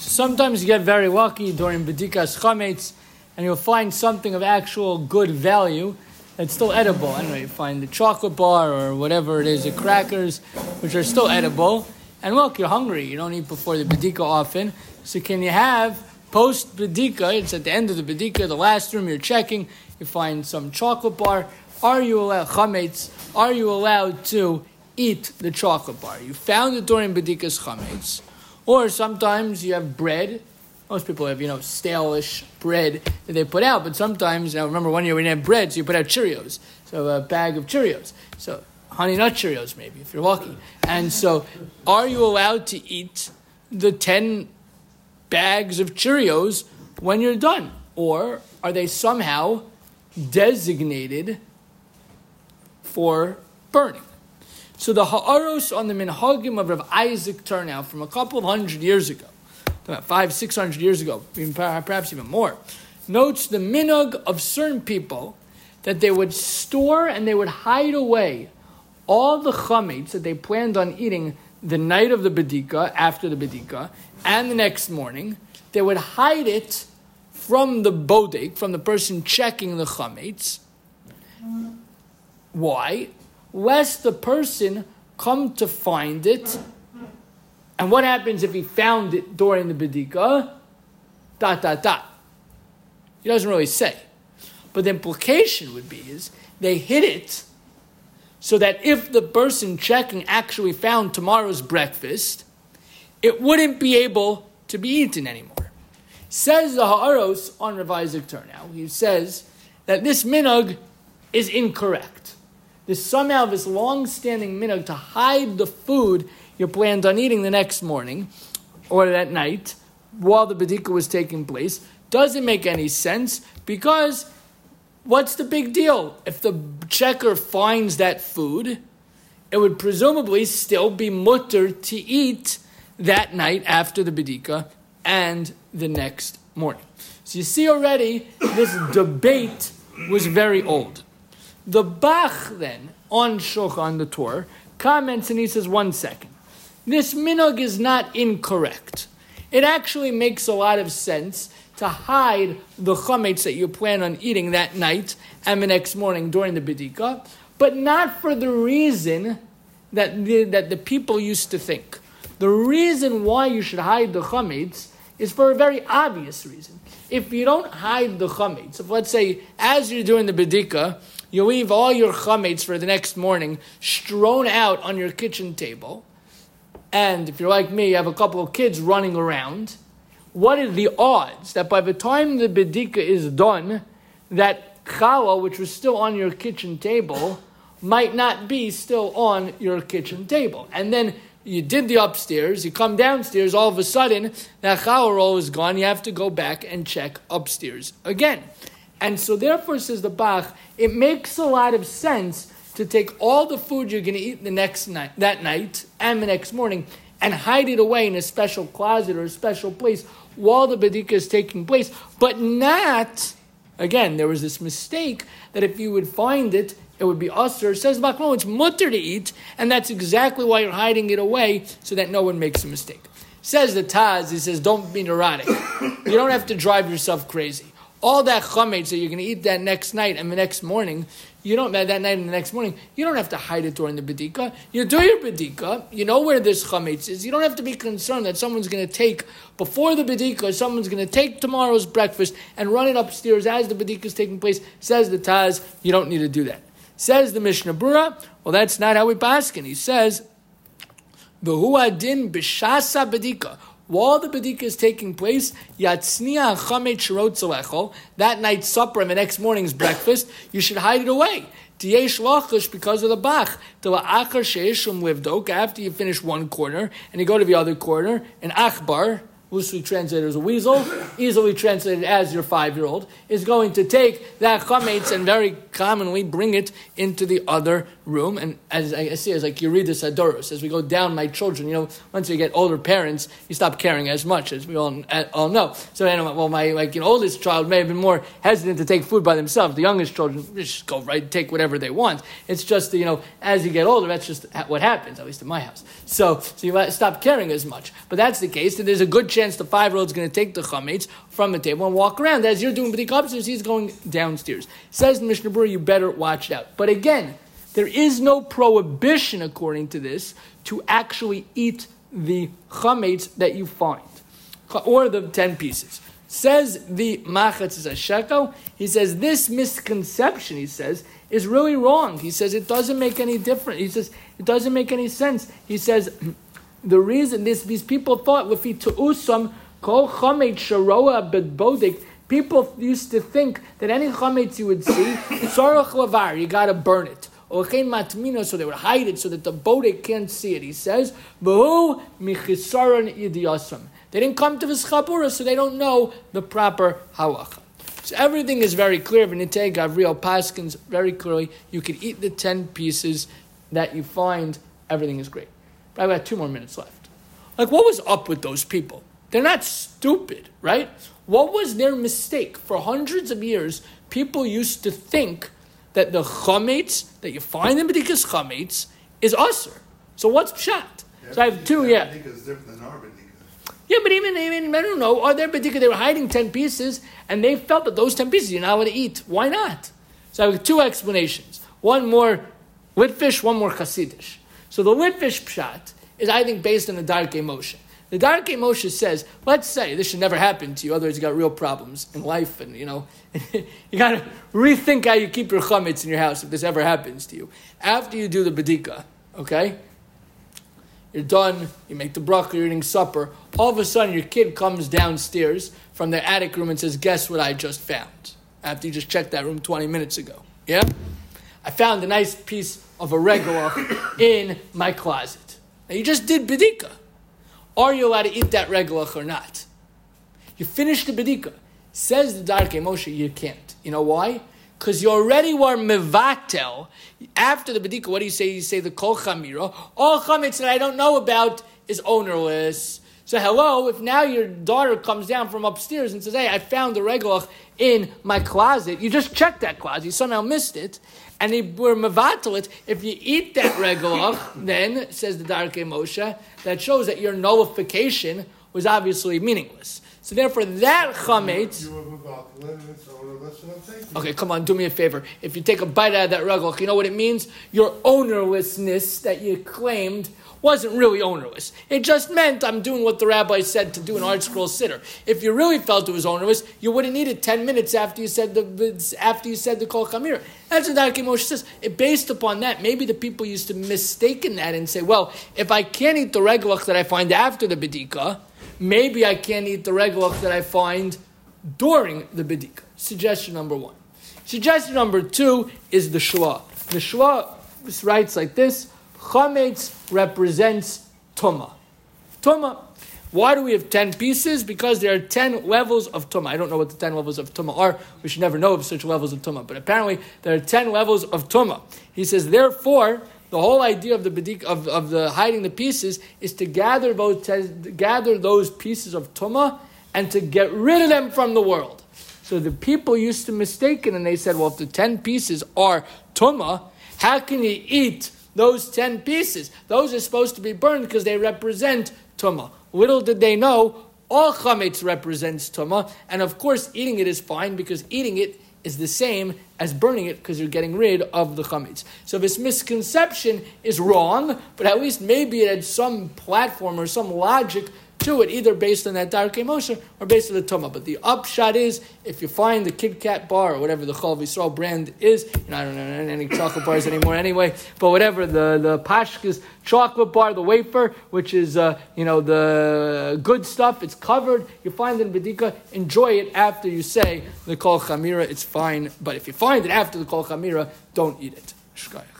Sometimes you get very lucky during Bedikas Chametz, and you'll find something of actual good value that's still edible. I don't know, you find the chocolate bar or whatever it is, the crackers, which are still edible. And look, you're hungry. You don't eat before the Bedika often. So can you have post-Bedika, it's at the end of the Bedika, the last room you're checking, you find some chocolate bar. Are you allowed, Chametz, are you allowed to eat the chocolate bar? You found it during Bedika's Chametz. Or sometimes you have bread. Most people have, stale-ish bread that they put out. But sometimes, remember one year we didn't have bread, so you put out Cheerios. So a bag of Cheerios. So Honey Nut Cheerios, maybe, if you're lucky. And so, are you allowed to eat the 10 bags of Cheerios when you're done? Or are they somehow designated for burning? So the ha'aros on the minhagim of Rav Isaac Turnow from a couple of hundred years ago, about 500-600 years ago, perhaps even more, notes the minhag of certain people that they would store and they would hide away all the chametz that they planned on eating the night of the bedika, after the bedika, and the next morning. They would hide it from the bodek, from the person checking the chametz. Why? Lest the person come to find it. And what happens if he found it during the bedika? ... He doesn't really say. But the implication would be is they hid it so that if the person checking actually found tomorrow's breakfast, it wouldn't be able to be eaten anymore. Says the Ha'aros on Rav Isaac Turnow, he says that this minhag is incorrect. There's somehow this long-standing minhag to hide the food you planned on eating the next morning or that night while the bedika was taking place doesn't make any sense, because what's the big deal? If the checker finds that food, it would presumably still be mutter to eat that night after the bedika and the next morning. So you see already, this debate was very old. The Bach then, on Shulchan, the Torah, comments and he says, 1 second. This minhag is not incorrect. It actually makes a lot of sense to hide the chametz that you plan on eating that night and the next morning during the bedika, but not for the reason that the people used to think. The reason why you should hide the chametz is for a very obvious reason. If you don't hide the chametz, if let's say as you're doing the bedika, you leave all your chametz for the next morning strewn out on your kitchen table, and if you're like me, you have a couple of kids running around, what are the odds that by the time the bedika is done, that challah, which was still on your kitchen table, might not be still on your kitchen table? And then you did the upstairs, you come downstairs, all of a sudden, that challah roll is gone, you have to go back and check upstairs again. And so therefore, says the Bach, it makes a lot of sense to take all the food you're going to eat that night and the next morning and hide it away in a special closet or a special place while the bedika is taking place, but not, again, there was this mistake that if you would find it, it would be usher. Says the Bach, no, it's mutter to eat, and that's exactly why you're hiding it away, so that no one makes a mistake. Says the Taz, he says, don't be neurotic. You don't have to drive yourself crazy. All that chametz that you're going to eat that next night and the next morning, that night and the next morning, you don't have to hide it during the bedika. You do your bedika, you know where this chametz is. You don't have to be concerned that someone's going to take, before the bedika, someone's going to take tomorrow's breakfast and run it upstairs as the bedika is taking place. Says the Taz, you don't need to do that. Says the Mishnah Brura, well, that's not how we paskin. He says, V'hu adin b'shasa bedika. While the bedika is taking place, yatzniya chametz shirot tzalechol, that night's supper and the next morning's breakfast, you should hide it away. Tiyesh lachish, because of the Bach. Tila'achar she'eshum livdok, after you finish one corner and you go to the other corner, an achbar, loosely translated as a weasel, easily translated as your 5-year-old, is going to take that chametz and very commonly bring it into the other room. And as I see, as like Yeridas Hadoros, as we go down, my children, once you get older parents, you stop caring as much, as we all know. So anyway, well, my oldest child may have been more hesitant to take food by themselves. The youngest children just go right, take whatever they want. It's just, as you get older, that's just what happens, at least in my house. So you stop caring as much. But that's the case, that there's a good chance chance the 5-year-old's going to take the chametz from the table and walk around. As you're doing b'dika upstairs, he's going downstairs. Says in Mishnah Berurah, you better watch it out. But again, there is no prohibition, according to this, to actually eat the chametz that you find, or the 10 pieces. Says the Machatz Shekel, he says this misconception, he says, is really wrong. He says it doesn't make any difference. He says it doesn't make any sense. He says the reason these people thought lefi tu'usam kol chametz sharoa bedbodik. People used to think that any chametz you would see, tzarach lavar, you got to burn it. Or chen matmina, so they would hide it so that the bodek can't see it. He says, v'hu michisaron yidiyasam. They didn't come to the Schabura, so they don't know the proper halacha. So everything is very clear. V'nitei Gavriel Paskins very clearly. You can eat the 10 pieces that you find. Everything is great. But I've got 2 more minutes left. Like, what was up with those people? They're not stupid, right? What was their mistake? For hundreds of years, people used to think that the chametz that you find in B'dikas chametz is asur. So what's pshat? So I have 2, yeah. Is different than our B'dika. Yeah, but even I don't know. Are there B'dika? They were hiding 10 pieces, and they felt that those 10 pieces you're not allowed to eat. Why not? So I have 2 explanations. One more Litvish, one more Hasidish. So the Litvish pshat is, I think, based on the Darkei Moshe. The Darkei Moshe says, let's say this should never happen to you, otherwise you got real problems in life, and you got to rethink how you keep your chametz in your house if this ever happens to you. After you do the B'dika, okay? You're done, you make the bracha, you're eating supper. All of a sudden, your kid comes downstairs from their attic room and says, guess what I just found? After you just checked that room 20 minutes ago. Yeah? I found a nice piece of a regalach in my closet. Now, you just did B'dika. Are you allowed to eat that regalach or not? You finished the B'dika. Says the Darkei Moshe, you can't. You know why? Because you already were mevatel. After the B'dika, what do you say? You say the kol chamira. All chametz that I don't know about is ownerless. So hello, if now your daughter comes down from upstairs and says, hey, I found the regalach in my closet. You just checked that closet. You somehow missed it. And they were mevatel it. If you eat that regalach, then, says the Darkei Moshe, that shows that your nullification was obviously meaningless. So therefore, that chametz. Okay, come on, do me a favor. If you take a bite out of that regalach, you know what it means? Your ownerlessness that you claimed wasn't really ownerless. It just meant I'm doing what the rabbi said to do an Art Scroll Siddur. If you really felt it was ownerless, you would have needed 10 minutes after you said the Kol Chamir. That's what Darkei Moshe says. Based upon that, maybe the people used to mistaken that and say, well, if I can't eat the regalach that I find after the B'dika, maybe I can't eat the regalach that I find during the B'dika. Suggestion number 1. Suggestion number 2 is the Shua. The Shua writes like this: chametz represents tumah. Tumah. Why do we have 10 pieces? Because there are 10 levels of tumah. I don't know what the 10 levels of tumah are. We should never know of such levels of tumah. But apparently there are 10 levels of tumah. He says, therefore, the whole idea of the b'dik, of the hiding the pieces is to gather those pieces of tumah and to get rid of them from the world. So the people used to mistake it, and they said, well, if the 10 pieces are tumah, how can you eat those 10 pieces? Those are supposed to be burned because they represent tumah. Little did they know, all chametz represents tumah, and of course eating it is fine because eating it is the same as burning it because you're getting rid of the chametz. So this misconception is wrong, but at least maybe it had some platform or some logic to it, either based on that Darkei Moshe or based on the Tumah. But the upshot is, if you find the Kit Kat bar or whatever the Chol Yisrael brand is, I don't know any chocolate bars anymore anyway, but whatever, the Pashkas chocolate bar, the wafer, which is, the good stuff, it's covered, you find it in B'dika, enjoy it after you say the Kol Chamira, it's fine. But if you find it after the Kol Chamira, don't eat it. Shkayach.